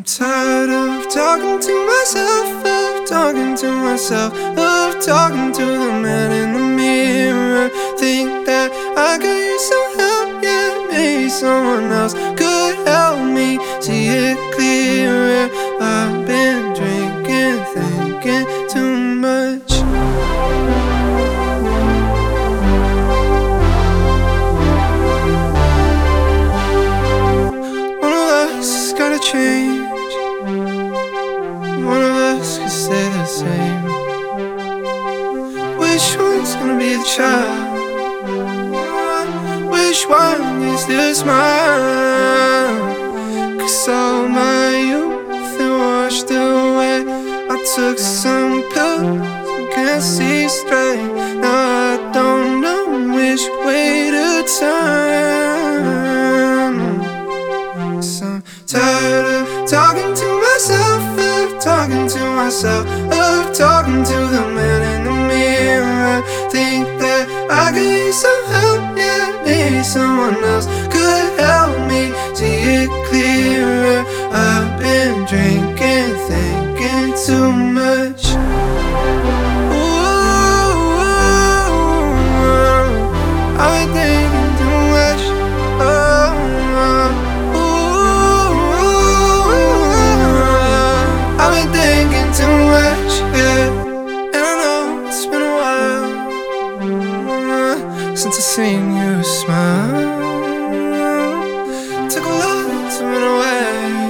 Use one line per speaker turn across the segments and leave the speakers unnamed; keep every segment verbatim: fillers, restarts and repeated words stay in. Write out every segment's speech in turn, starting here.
tired of talking to myself, of talking to myself, of talking to the man in the mirror. Think that I could use some help, yeah, maybe someone else could help me see it clearer. I've been drinking, thinking too much. One of us gotta change. One of us can stay the same. Which one's gonna be the child? Which one is the smile? Cause all my youth is washed away. I took some pills and can't see straight. Now I don't know which way to turn. So I'm tired of talking to myself, of talking to myself, of talking to the man in the mirror. Think that I could use some help, yeah, maybe someone else could help me see it clearer. I've been drinking, thinking too much. Ooh, I've been thinking too much. Oh, ooh, I've been thinking too much, yeah. And I know it's been a while since I seen you smile. Took a lot to run away.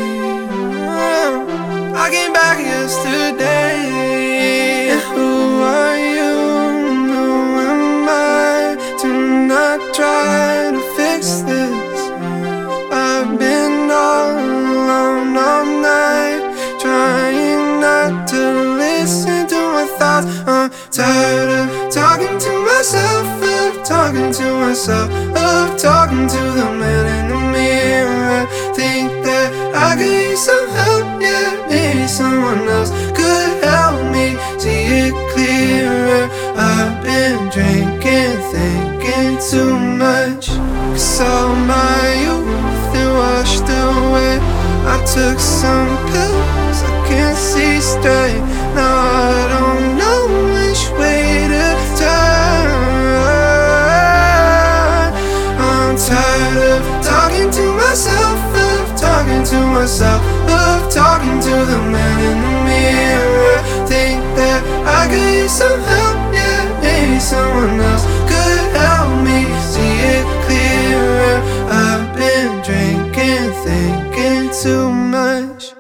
I came back yesterday. And who are you? Who am I to not try to fix this? I've been all alone all night, trying not to listen to my thoughts. I'm tired of talking to myself, of talking to myself, of talking to the man in the mirror. Think that I could use some help, yeah, maybe someone else could help me see it clearer. I've been drinking, thinking too much. Cause all my youth is washed away. I took some pills, I can't see straight. Now I don't know which way to turn. I'm tired of talking to myself, of talking to myself, of talking to the man in the mirror. Think that I could use some help, yeah, maybe someone else could help me see it clearer. I've been drinking, thinking too much.